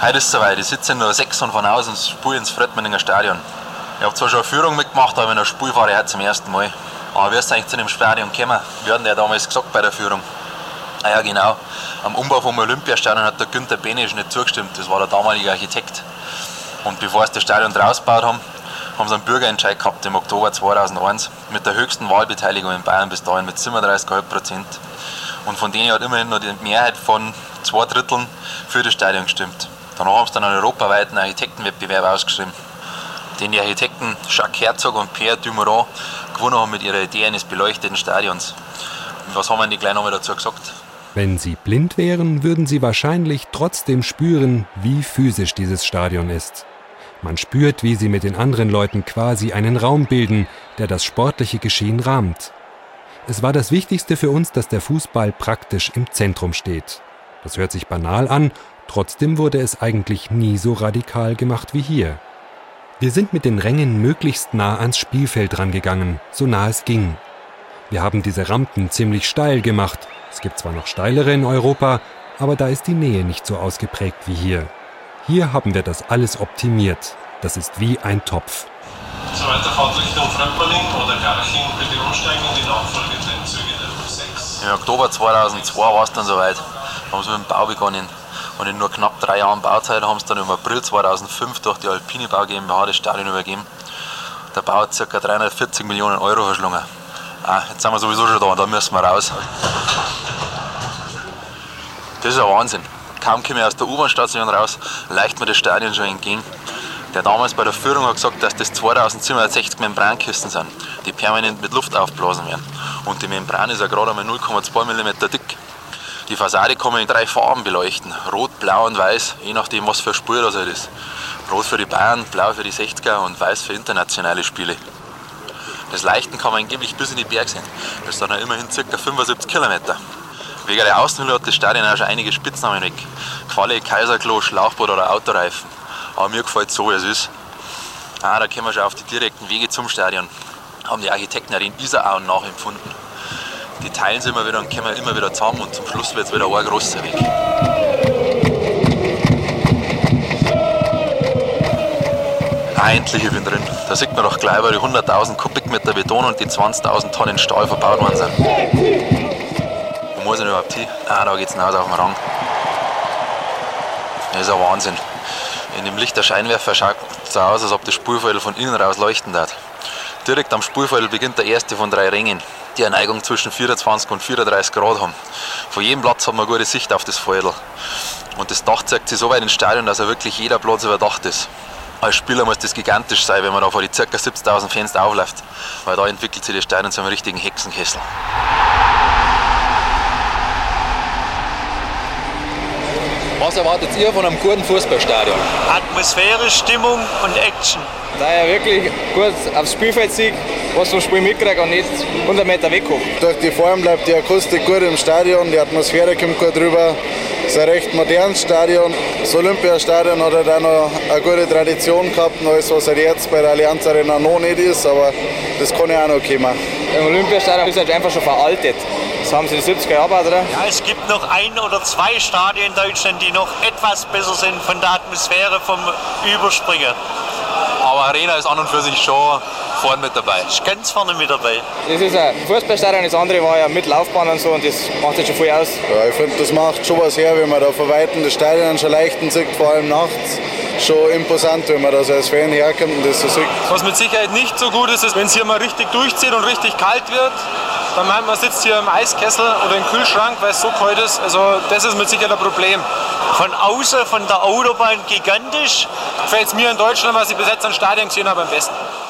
Heute ist es soweit. Ich sitze in der 6 und von außen spiele ins Fröttmenninger Stadion. Ich habe zwar schon eine Führung mitgemacht, aber in der Spiel fahre ich heute zum ersten Mal. Aber wie ist es eigentlich zu dem Stadion gekommen? Wir hatten ja damals gesagt bei der Führung. Ah ja, genau. Am Umbau vom Olympiastadion hat der Günther Benisch nicht zugestimmt. Das war der damalige Architekt. Und bevor sie das Stadion draus gebaut haben, haben sie einen Bürgerentscheid gehabt im Oktober 2001 mit der höchsten Wahlbeteiligung in Bayern bis dahin mit 37,5%. Und von denen hat immerhin noch die Mehrheit von 2/3 für das Stadion gestimmt. Danach haben sie dann einen europaweiten Architektenwettbewerb ausgeschrieben, den die Architekten Jacques Herzog und Pierre Dumoulin gewonnen haben mit ihrer Idee eines beleuchteten Stadions. Und was haben die gleich nochmal dazu gesagt? Wenn sie blind wären, würden sie wahrscheinlich trotzdem spüren, wie physisch dieses Stadion ist. Man spürt, wie sie mit den anderen Leuten quasi einen Raum bilden, der das sportliche Geschehen rahmt. Es war das Wichtigste für uns, dass der Fußball praktisch im Zentrum steht. Das hört sich banal an, trotzdem wurde es eigentlich nie so radikal gemacht wie hier. Wir sind mit den Rängen möglichst nah ans Spielfeld rangegangen, so nah es ging. Wir haben diese Rampen ziemlich steil gemacht. Es gibt zwar noch steilere in Europa, aber da ist die Nähe nicht so ausgeprägt wie hier. Hier haben wir das alles optimiert. Das ist wie ein Topf. So weiter fahrt Richtung Fröttmerling oder Garching, bitte umsteigen und die nachfolgenden Züge der 6. Im Oktober 2002 war es dann soweit. Da haben sie mit dem Bau begonnen. Und in nur knapp 3 Jahren Bauzeit haben sie dann im April 2005 durch die Alpine Bau GmbH das Stadion übergeben. Der Bau hat ca. 340 Millionen Euro verschlungen. Jetzt sind wir sowieso schon da und da müssen wir raus. Das ist ein Wahnsinn. Kaum komme ich aus der U-Bahn-Station raus, leicht mir das Stadion schon entgegen. Der damals bei der Führung hat gesagt, dass das 2760 Membrankisten sind, die permanent mit Luft aufblasen werden. Und die Membran ist ja gerade einmal 0,2 mm dick. Die Fassade kann man in 3 Farben beleuchten, rot, blau und weiß, je nachdem was für ein Spiel das halt ist. Rot für die Bayern, blau für die 60er und weiß für internationale Spiele. Das Leuchten kann man angeblich bis in die Berge sehen. Das sind ja immerhin ca. 75 Kilometer. Wegen der Außenhülle hat das Stadion auch schon einige Spitznamen weg. Qualle, Kaiserklo, Schlauchboot oder Autoreifen. Aber mir gefällt es so, wie es ist. Da kommen wir schon auf die direkten Wege zum Stadion. Haben die Architekten ja den Isarauen nachempfunden. Die teilen sie immer wieder und kommen immer wieder zusammen und zum Schluss wird es wieder ein großer Weg. Endlich, ich bin drin. Da sieht man doch gleich, weil die 100.000 Kubikmeter Beton und die 20.000 Tonnen Stahl verbaut worden sind. Wo muss ich überhaupt hin? Da geht's hinaus auf den Rang. Das ist ein Wahnsinn. In dem Licht der Scheinwerfer schaut es so aus, als ob das Spielfeld von innen raus leuchten wird. Direkt am Spielfeld beginnt der erste von 3 Rängen, die eine Neigung zwischen 24 und 34 Grad haben. Von jedem Platz hat man eine gute Sicht auf das Feldl. Und das Dach zeigt sich so weit ins Stadion, dass wirklich jeder Platz überdacht ist. Als Spieler muss das gigantisch sein, wenn man da vor die ca. 70.000 Fans aufläuft, weil da entwickelt sich das Stadion zu einem richtigen Hexenkessel. Was erwartet ihr von einem guten Fußballstadion? Atmosphäre, Stimmung und Action. Da er wirklich gut aufs Spielfeld sieht, was vom Spiel mitkriegt und nicht 100 Meter wegguckt. Durch die Form bleibt die Akustik gut im Stadion, die Atmosphäre kommt gut rüber. Es ist ein recht modernes Stadion. Das Olympiastadion hat halt auch noch eine gute Tradition gehabt, alles was halt jetzt bei der Allianz Arena noch nicht ist, aber das kann ja auch noch kommen. Im Olympiastadion ist halt einfach schon veraltet. Das haben sie in den 70er Jahren gebaut, oder? Ja, es gibt noch 1 oder 2 Stadien in Deutschland, die noch etwas besser sind von der Atmosphäre vom Überspringen. Aber Arena ist an und für sich schon vorne mit dabei. Ist ganz vorne mit dabei. Das ist ein Fußballstadion, das andere war ja mit Laufbahn und so und das macht jetzt schon viel aus. Ja, ich finde, das macht schon was her, wenn man da von Weitem das Stadion schon leuchten sieht, vor allem nachts. Schon imposant, wenn man da so als Fan herkommt und das so sieht. Was mit Sicherheit nicht so gut ist, ist, wenn es hier mal richtig durchzieht und richtig kalt wird. Dann meint man, sitzt hier im Eiskessel oder im Kühlschrank, weil es so kalt ist. Also das ist mit Sicherheit ein Problem. Von außen, von der Autobahn gigantisch. Gefällt es mir in Deutschland, was ich bis jetzt an Stadien gesehen habe, am besten.